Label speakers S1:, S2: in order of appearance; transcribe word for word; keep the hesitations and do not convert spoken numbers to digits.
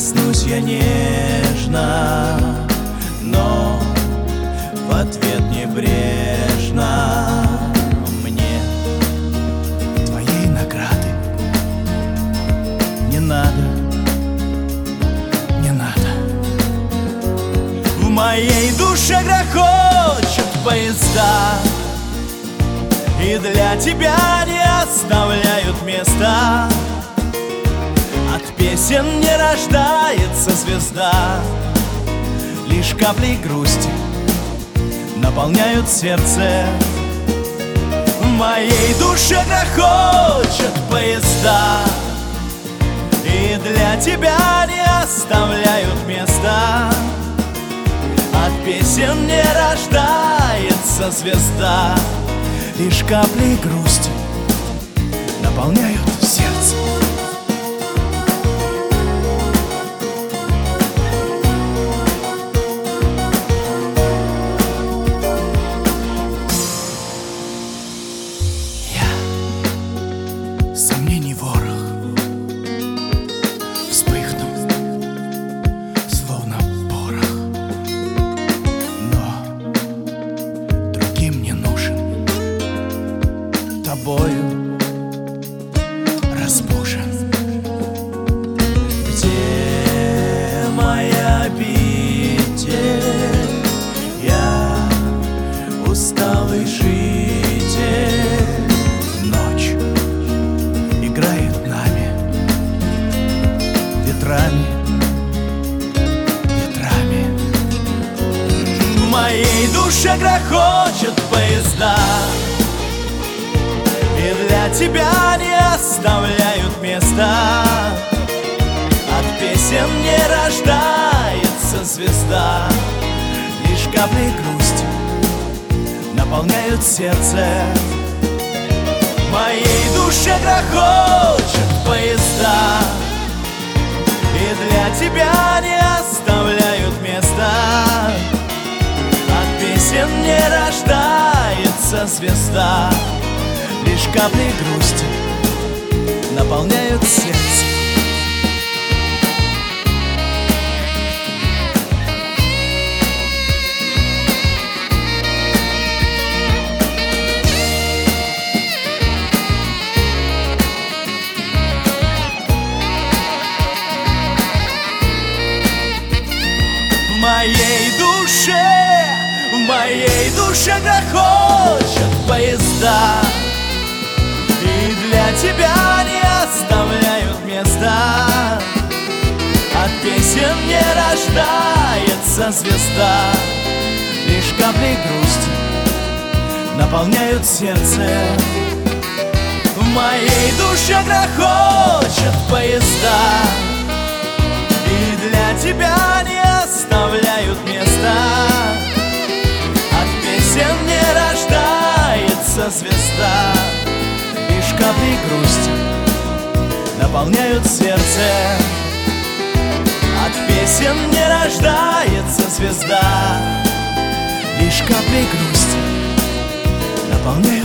S1: Коснусь я нежно, но в ответ небрежно. Мне твоей награды не надо, не надо. В моей душе грохочут поезда, и для тебя не оставляют места. От песен не рождается звезда, лишь капли грусти наполняют сердце. В моей душе грохочут поезда, и для тебя не оставляют места. От песен не рождается звезда, лишь капли грусти наполняют сердце. Сомнений ворох вспыхнул, словно порох, но другим не нужен, тобою разбужен. Где моя обитель? Я усталый житель. Играет нами, ветрами, ветрами. В моей душе грохочут поезда, и для тебя не оставляют места. От песен не рождается звезда, лишь капли грусти наполняют сердце. В моей душе грохочут поезда, и для тебя не оставляют места. От песен не рождается звезда, лишь капли грусти наполняют сердце. В моей душе, в моей душе грохочут поезда, и для тебя не оставляют места. От песен не рождается звезда, лишь капли грусти наполняют сердце. В моей душе грохочут поезда, и для тебя не оставляют места. От песен не рождается звезда, лишь капли грусти наполняют сердце. От песен не рождается звезда, лишь капли грусти наполняют